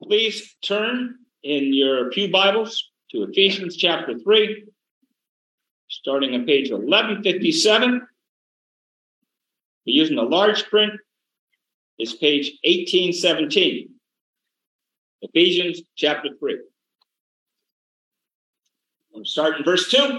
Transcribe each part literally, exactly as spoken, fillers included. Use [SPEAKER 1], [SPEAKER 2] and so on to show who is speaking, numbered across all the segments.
[SPEAKER 1] Please turn in your pew Bibles to Ephesians chapter three, starting on page eleven fifty-seven. We're using the large print. It's page eighteen seventeen. Ephesians chapter three. We'll start in verse two.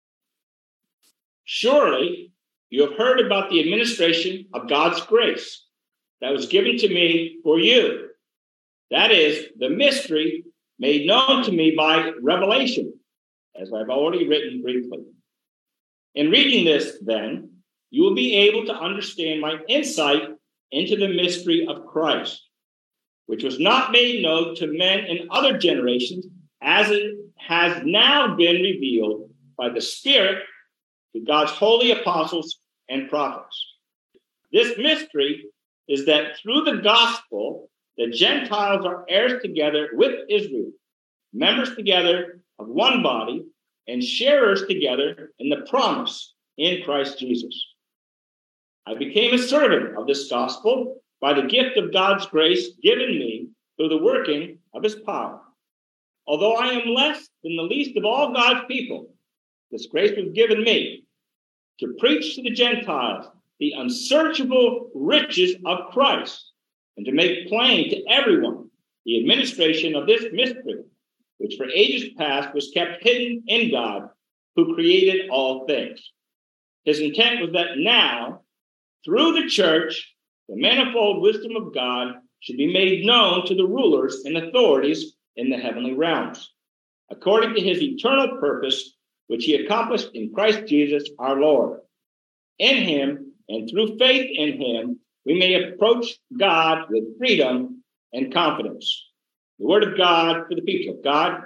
[SPEAKER 1] Surely you have heard about the administration of God's grace that was given to me for you. That is, the mystery made known to me by revelation, as I've already written briefly. In reading this, then, you will be able to understand my insight into the mystery of Christ, which was not made known to men in other generations, as it has now been revealed by the Spirit to God's holy apostles and prophets. This mystery is that through the gospel, the Gentiles are heirs together with Israel, members together of one body, and sharers together in the promise in Christ Jesus. I became a servant of this gospel by the gift of God's grace given me through the working of his power. Although I am less than the least of all God's people, this grace was given me to preach to the Gentiles the unsearchable riches of Christ, and to make plain to everyone the administration of this mystery, which for ages past was kept hidden in God, who created all things. His intent was that now, through the church, the manifold wisdom of God should be made known to the rulers and authorities in the heavenly realms, according to his eternal purpose, which he accomplished in Christ Jesus our Lord. In him, and through faith in him, we may approach God with freedom and confidence. The word of God for the people of God.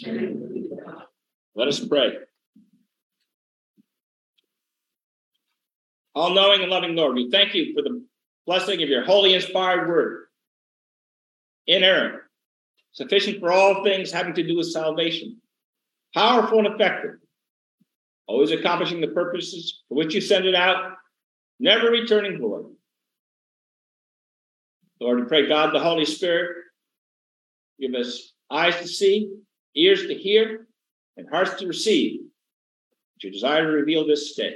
[SPEAKER 1] Let us pray. All-knowing and loving Lord, we thank you for the blessing of your holy inspired word, inerrant, sufficient for all things having to do with salvation, powerful and effective, always accomplishing the purposes for which you send it out, never returning void. Lord, we pray, God, the Holy Spirit, give us eyes to see, ears to hear, and hearts to receive what you desire to reveal this day.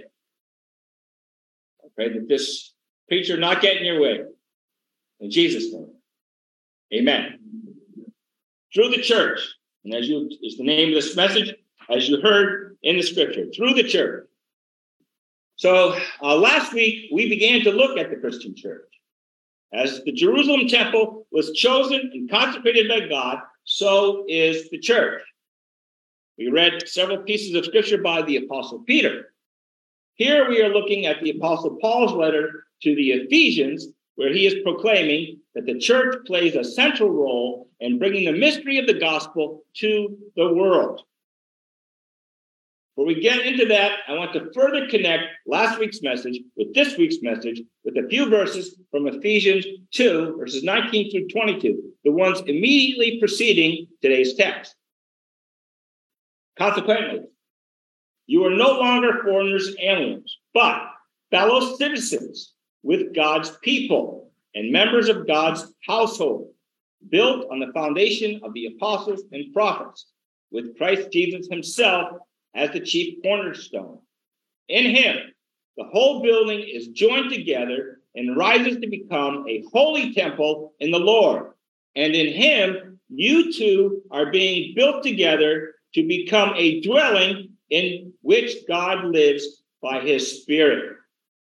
[SPEAKER 1] I pray that this preacher not get in your way. In Jesus' name, amen. Through the church, and as you is the name of this message, as you heard in the scripture, through the church. So uh, last week, we began to look at the Christian church. As the Jerusalem temple was chosen and consecrated by God, so is the church. We read several pieces of scripture by the Apostle Peter. Here we are looking at the Apostle Paul's letter to the Ephesians, where he is proclaiming that the church plays a central role in bringing the mystery of the gospel to the world. Before we get into that, I want to further connect last week's message with this week's message with a few verses from Ephesians two, verses nineteen through twenty-two, the ones immediately preceding today's text. Consequently, you are no longer foreigners and aliens, but fellow citizens with God's people and members of God's household, built on the foundation of the apostles and prophets, with Christ Jesus himself as the chief cornerstone. In him, the whole building is joined together and rises to become a holy temple in the Lord. And in him, you two are being built together to become a dwelling in which God lives by his Spirit.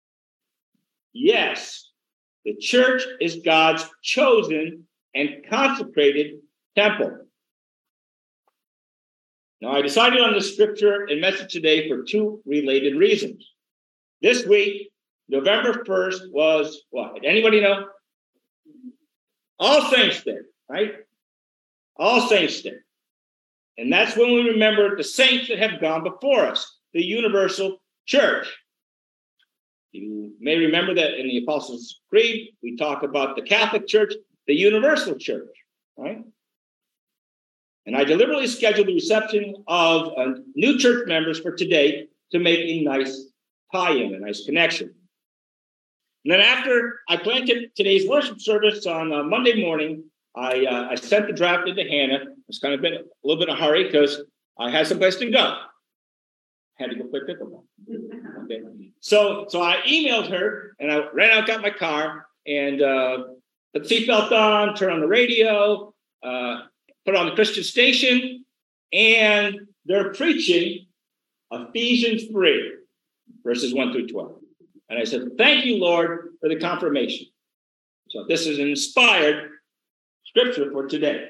[SPEAKER 1] Yes, the church is God's chosen and consecrated temple. Now, I decided on this scripture and message today for two related reasons. This week, November first, was what? Anybody know? All Saints Day, right? All Saints Day. And that's when we remember the saints that have gone before us, the universal church. You may remember that in the Apostles' Creed, we talk about the Catholic Church, the universal church, right? And I deliberately scheduled the reception of uh, new church members for today to make a nice tie-in, a nice connection. And then after I planned today's worship service on uh, Monday morning, I uh, I sent the draft into Hannah. It's kind of been a little bit of a hurry because I had someplace to go. Had to go play pickleball. Okay. So so I emailed her and I ran out, got my car, and uh, put the seatbelt on, turned on the radio, uh, put on the Christian station, and they're preaching Ephesians three, verses one through twelve. And I said, thank you, Lord, for the confirmation. So this is an inspired scripture for today.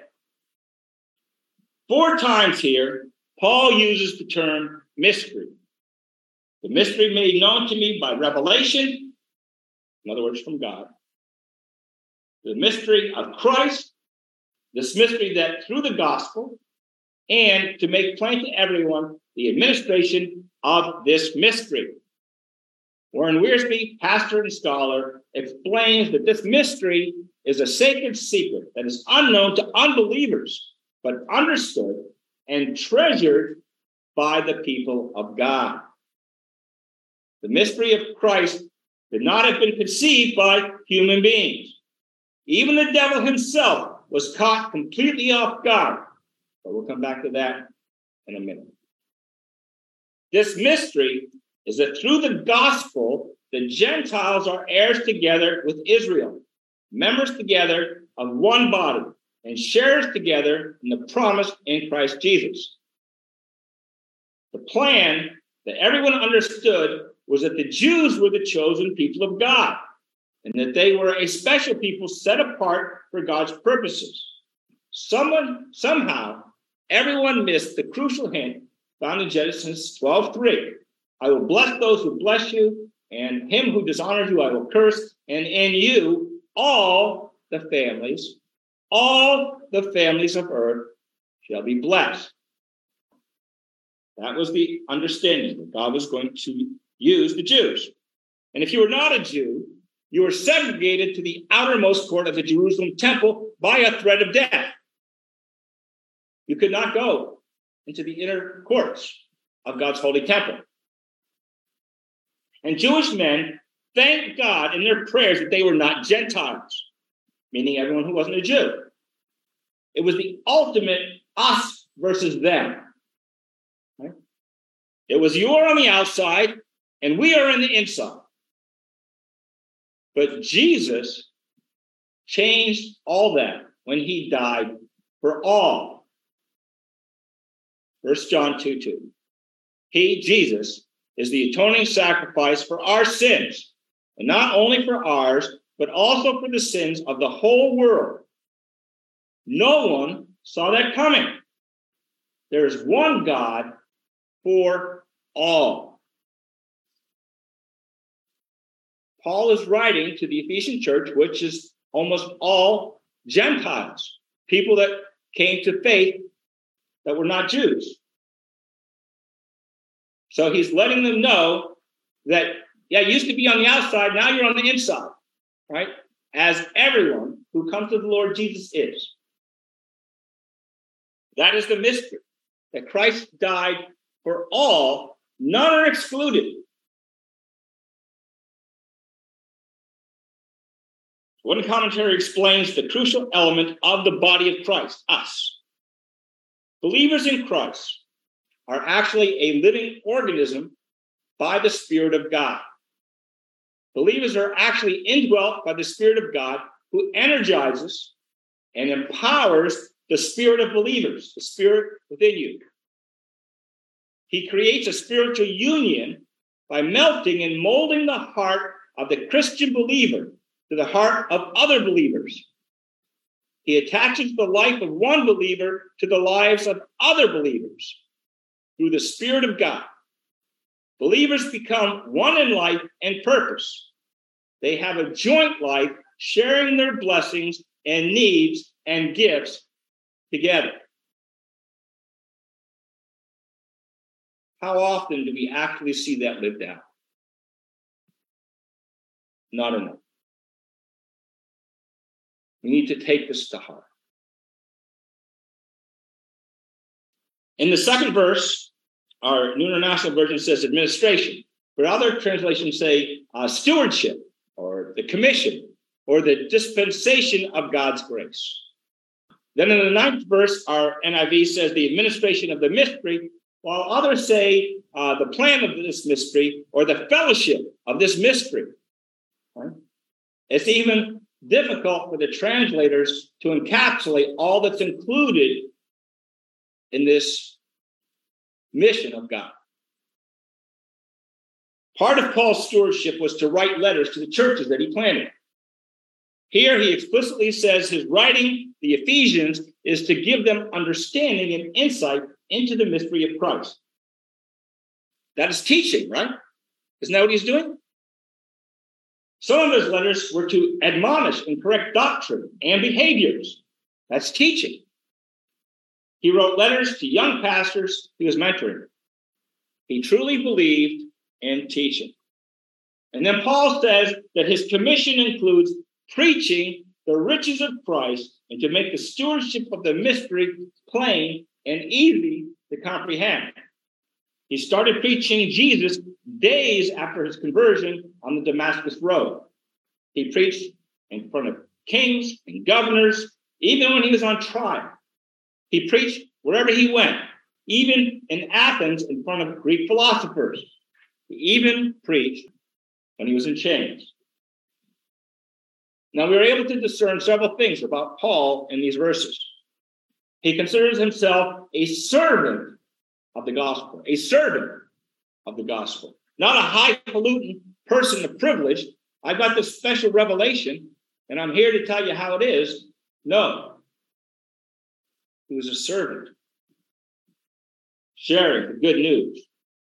[SPEAKER 1] Four times here, Paul uses the term mystery. The mystery made known to me by revelation, in other words, from God. The mystery of Christ, this mystery that through the gospel, and to make plain to everyone the administration of this mystery. Warren Wiersbe, pastor and scholar, explains that this mystery is a sacred secret that is unknown to unbelievers, but understood and treasured by the people of God. The mystery of Christ did not have been conceived by human beings. Even the devil himself was caught completely off guard. But we'll come back to that in a minute. This mystery is that through the gospel, the Gentiles are heirs together with Israel, members together of one body, and sharers together in the promise in Christ Jesus. The plan that everyone understood was that the Jews were the chosen people of God, and that they were a special people set apart for God's purposes. Someone, somehow, everyone missed the crucial hint found in Genesis twelve three. I will bless those who bless you, and him who dishonors you I will curse, and in you all the families, all the families of earth shall be blessed. That was the understanding that God was going to use the Jews. And if you were not a Jew, you were segregated to the outermost court of the Jerusalem temple by a threat of death. You could not go into the inner courts of God's holy temple. And Jewish men thanked God in their prayers that they were not Gentiles, meaning everyone who wasn't a Jew. It was the ultimate us versus them. Right? It was you are on the outside and we are on the inside. But Jesus changed all that when he died for all. First John two two. He, Jesus, is the atoning sacrifice for our sins, and not only for ours, but also for the sins of the whole world. No one saw that coming. There is one God for all. Paul is writing to the Ephesian church, which is almost all Gentiles, people that came to faith that were not Jews. So he's letting them know that, yeah, you used to be on the outside, now you're on the inside, right? As everyone who comes to the Lord Jesus is. That is the mystery, that Christ died for all, none are excluded. One commentary explains the crucial element of the body of Christ, us. Believers in Christ are actually a living organism by the Spirit of God. Believers are actually indwelt by the Spirit of God, who energizes and empowers the spirit of believers, the spirit within you. He creates a spiritual union by melting and molding the heart of the Christian believer to the heart of other believers. He attaches the life of one believer to the lives of other believers through the Spirit of God. Believers become one in life and purpose. They have a joint life, sharing their blessings and needs and gifts together. How often do we actually see that lived out? Not enough. We need to take this to heart. In the second verse, our New International Version says administration, but other translations say uh, stewardship, or the commission, or the dispensation of God's grace. Then in the ninth verse, our N I V says the administration of the mystery, while others say uh, the plan of this mystery or the fellowship of this mystery. Right? It's even difficult for the translators to encapsulate all that's included in this mission of God. Part of Paul's stewardship was to write letters to the churches that he planted. Here he explicitly says his writing the Ephesians is to give them understanding and insight into the mystery of Christ. That is teaching, right? Isn't that what he's doing? Some of his letters were to admonish and correct doctrine and behaviors. That's teaching. He wrote letters to young pastors he was mentoring. He truly believed in teaching. And then Paul says that his commission includes preaching the riches of Christ and to make the stewardship of the mystery plain and easy to comprehend. He started preaching Jesus days after his conversion on the Damascus Road. He preached in front of kings and governors, even when he was on trial. He preached wherever he went, even in Athens in front of Greek philosophers. He even preached when he was in chains. Now, we were able to discern several things about Paul in these verses. He considers himself a servant of the gospel, a servant of the gospel, not a highfalutin person of privilege. I've got this special revelation, and I'm here to tell you how it is. No. He was a servant, sharing the good news.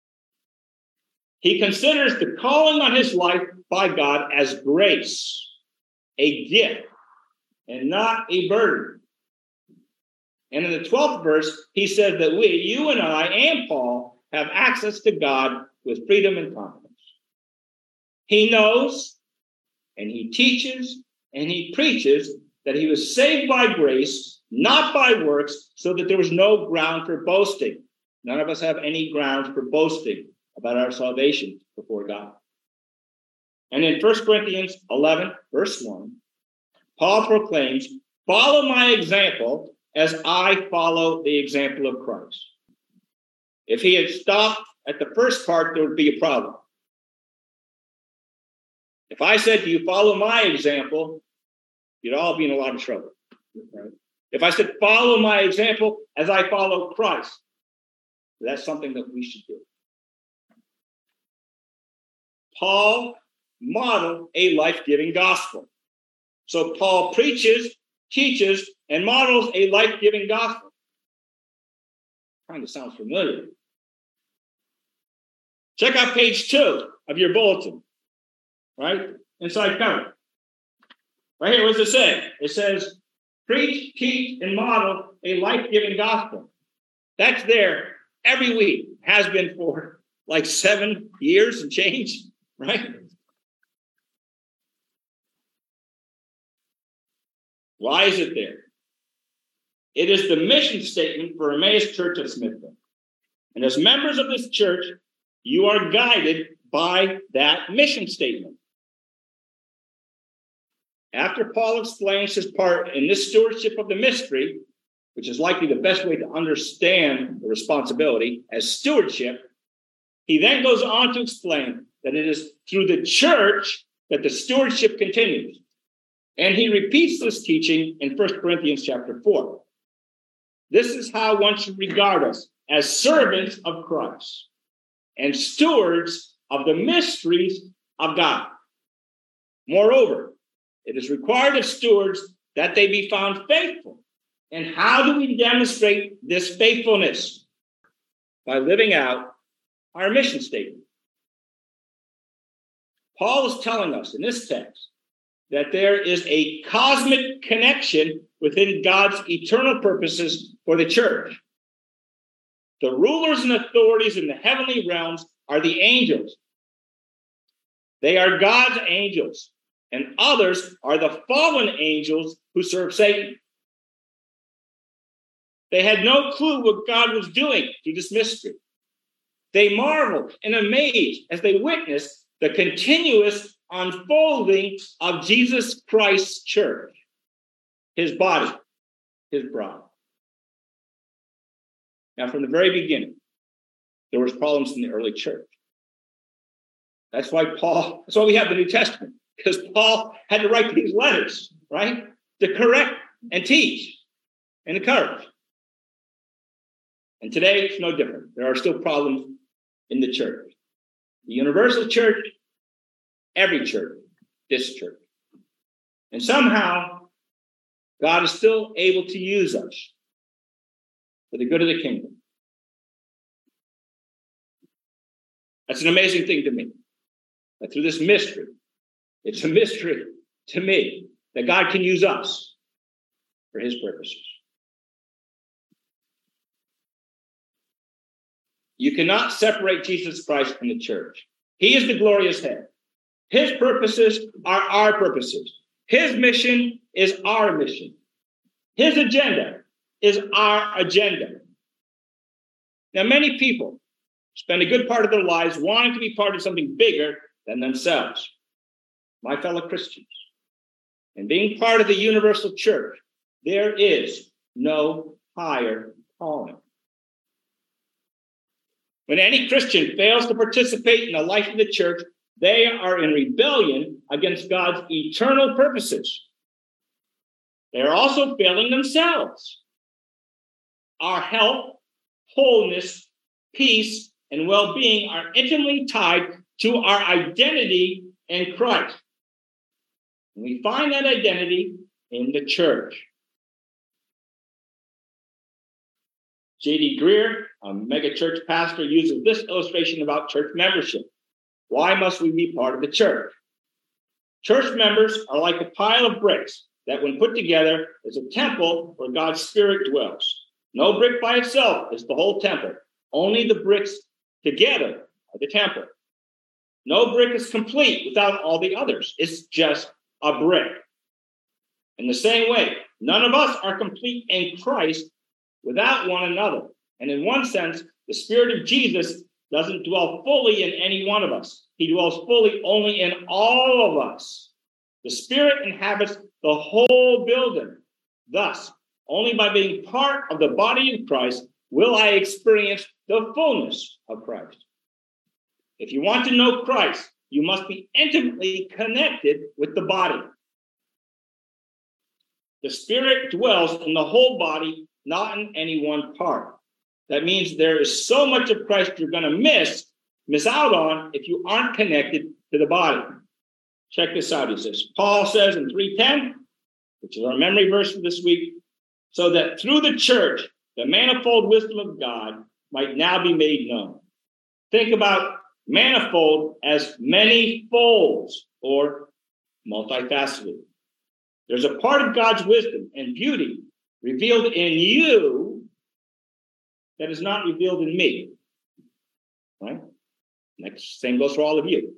[SPEAKER 1] He considers the calling on his life by God as grace, a gift, and not a burden. And in the twelfth verse, he says that we, you and I, and Paul, have access to God with freedom and confidence. He knows, and he teaches, and he preaches that he was saved by grace, not by works, so that there was no ground for boasting. None of us have any grounds for boasting about our salvation before God. And in First Corinthians eleven, verse one, Paul proclaims, follow my example as I follow the example of Christ. If he had stopped at the first part, there would be a problem. If I said to you, follow my example, you'd all be in a lot of trouble. Right? If I said, follow my example as I follow Christ, that's something that we should do. Paul modeled a life-giving gospel. So Paul preaches, teaches, and models a life-giving gospel. Kind of sounds familiar. Check out page two of your bulletin, right? Inside cover. Right here, what does it say? It says, preach, teach, and model a life-giving gospel. That's there every week. Has been for like seven years and change, right? Why is it there? It is the mission statement for Emmaus Church of Smithville. And as members of this church, you are guided by that mission statement. After Paul explains his part in this stewardship of the mystery, which is likely the best way to understand the responsibility as stewardship, he then goes on to explain that it is through the church that the stewardship continues. And he repeats this teaching in First Corinthians chapter four. This is how one should regard us, as servants of Christ and stewards of the mysteries of God. Moreover, it is required of stewards that they be found faithful. And how do we demonstrate this faithfulness? By living out our mission statement. Paul is telling us in this text that there is a cosmic connection within God's eternal purposes for the church. The rulers and authorities in the heavenly realms are the angels. They are God's angels, and others are the fallen angels who serve Satan. They had no clue what God was doing through this mystery. They marveled and amazed as they witnessed the continuous unfolding of Jesus Christ's church, his body, his bride. Now, from the very beginning, there was problems in the early church. That's why Paul, that's why we have the New Testament, because Paul had to write these letters, right? To correct and teach and encourage. And today, it's no different. There are still problems in the church. The universal church, every church, this church. And somehow, God is still able to use us for the good of the kingdom. That's an amazing thing to me. That through this mystery, it's a mystery to me that God can use us for his purposes. You cannot separate Jesus Christ from the church. He is the glorious head. His purposes are our purposes. His mission is our mission. His agenda is our agenda. Now, many people spend a good part of their lives wanting to be part of something bigger than themselves. My fellow Christians, and being part of the universal church, there is no higher calling. When any Christian fails to participate in the life of the church, they are in rebellion against God's eternal purposes. They are also failing themselves. Our health, wholeness, peace, and well-being are intimately tied to our identity in Christ. And we find that identity in the church. J D Greer, a mega church pastor, uses this illustration about church membership. Why must we be part of the church? Church members are like a pile of bricks that, when put together, is a temple where God's Spirit dwells. No brick by itself is the whole temple. Only the bricks together are the temple. No brick is complete without all the others. It's just a brick. In the same way, none of us are complete in Christ without one another. And in one sense, the Spirit of Jesus doesn't dwell fully in any one of us. He dwells fully only in all of us. The Spirit inhabits the whole building. Thus, only by being part of the body of Christ will I experience the fullness of Christ. If you want to know Christ, you must be intimately connected with the body. The Spirit dwells in the whole body, not in any one part. That means there is so much of Christ you're going to miss, miss out on if you aren't connected to the body. Check this out, he says. Paul says in three ten, which is our memory verse for this week, so that through the church, the manifold wisdom of God might now be made known. Think about manifold as many folds or multifaceted. There's a part of God's wisdom and beauty revealed in you that is not revealed in me. Right? Next, same goes for all of you.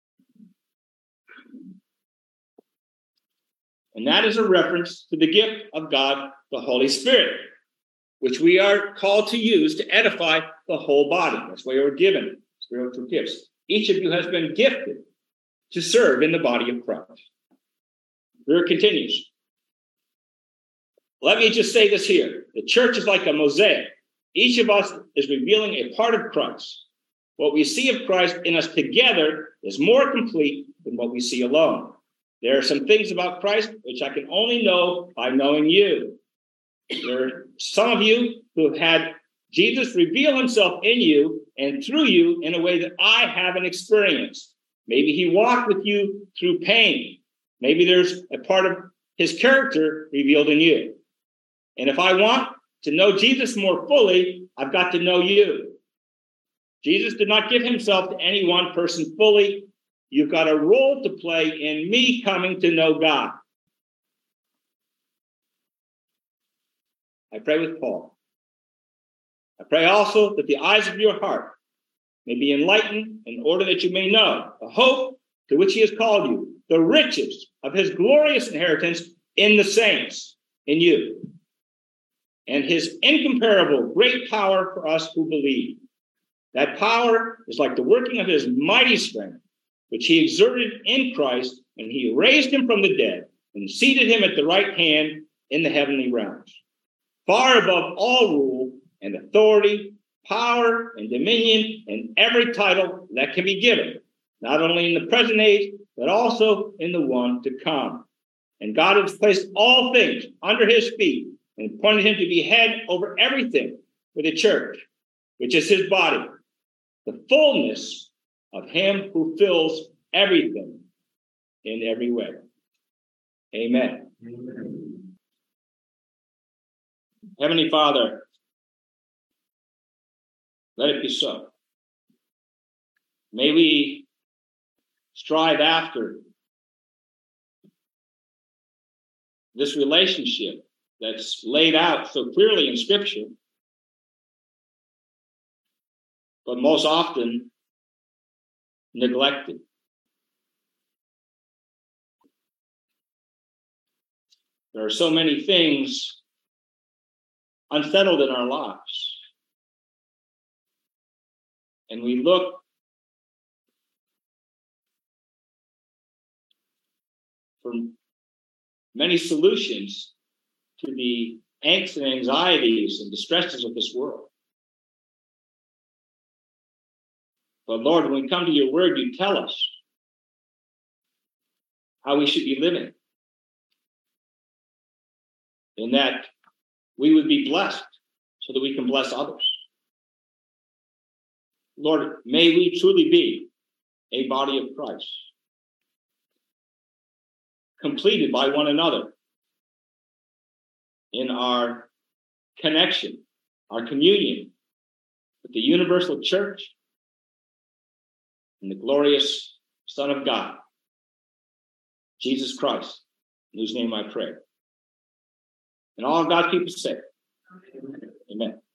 [SPEAKER 1] And that is a reference to the gift of God, the Holy Spirit, which we are called to use to edify the whole body. That's why we're given spiritual gifts. Each of you has been gifted to serve in the body of Christ. Here it continues. Let me just say this here. The church is like a mosaic. Each of us is revealing a part of Christ. What we see of Christ in us together is more complete than what we see alone. There are some things about Christ which I can only know by knowing you. There are some of you who have had Jesus reveal himself in you and through you in a way that I haven't experienced. Maybe he walked with you through pain. Maybe there's a part of his character revealed in you. And if I want to know Jesus more fully, I've got to know you. Jesus did not give himself to any one person fully. You've got a role to play in me coming to know God. I pray with Paul. I pray also that the eyes of your heart may be enlightened in order that you may know the hope to which he has called you, the riches of his glorious inheritance in the saints, in you, and his incomparable great power for us who believe. That power is like the working of his mighty strength, which he exerted in Christ, and he raised him from the dead and seated him at the right hand in the heavenly realms, far above all rule and authority, power and dominion, and every title that can be given, not only in the present age, but also in the one to come. And God has placed all things under his feet and appointed him to be head over everything for the church, which is his body, the fullness of him who fills everything in every way. Amen. Amen. Heavenly Father, let it be so. May we strive after this relationship that's laid out so clearly in Scripture, but most often neglected. There are so many things unsettled in our lives. And we look for many solutions to the angst and anxieties and distresses of this world. But Lord, when we come to your word, you tell us how we should be living, and that we would be blessed so that we can bless others. Lord, may we truly be a body of Christ, completed by one another in our connection, our communion with the universal church and the glorious Son of God, Jesus Christ, in whose name I pray. And all God's people say, amen. Amen.